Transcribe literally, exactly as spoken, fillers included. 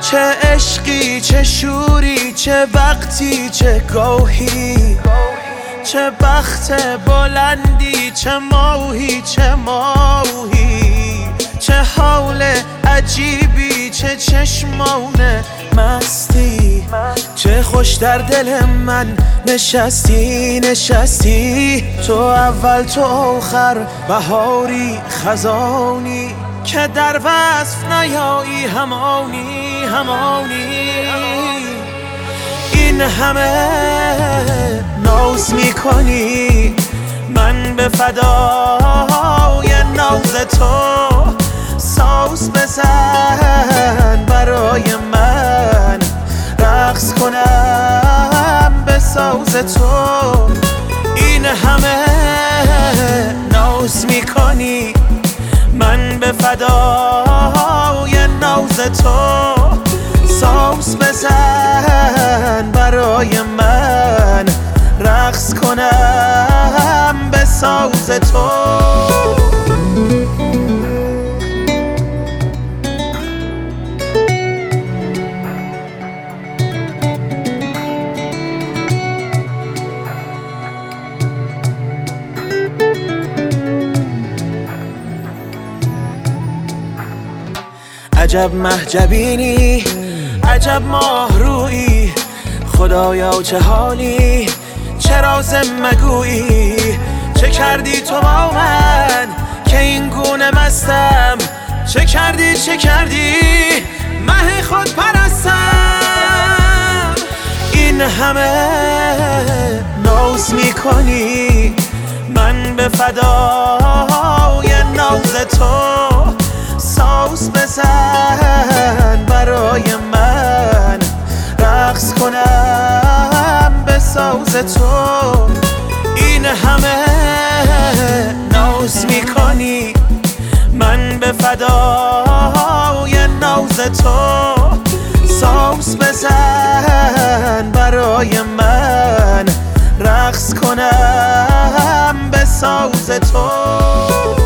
چه عشقی، چه شوری، چه وقتی، چه گاهی، چه بخت بلندی، چه ماهی، چه ماهی، چه حال عجیبی، چه چشمان مستی، چه خوش در دل من نشستی نشستی. تو اول تو آخر، بهاری خزانی که در وصف نیایی، همانی همانی. این همه ناز میکنی، من به فدای ناز تو. ساز بزن برای من، رقص کنم به ساز تو. این همه ناز میکنی، من به فدای ناز تو. ساز بزن برای من، رقص کنم به ساز تو. عجب محجبینی، عجب ماه رویی، خدایا چه حالی، چه راز مگویی. چه کردی تو با من که این گونه مستم، چه کردی چه کردی مه خود پرستم. این همه ناز میکنی، من به فدای ناز تو. ساز بزن برای من، رقص کنم به ساز تو. این همه ناز میکنی، من به فدای ناز تو. ساز بزن برای من، رقص کنم به ساز تو.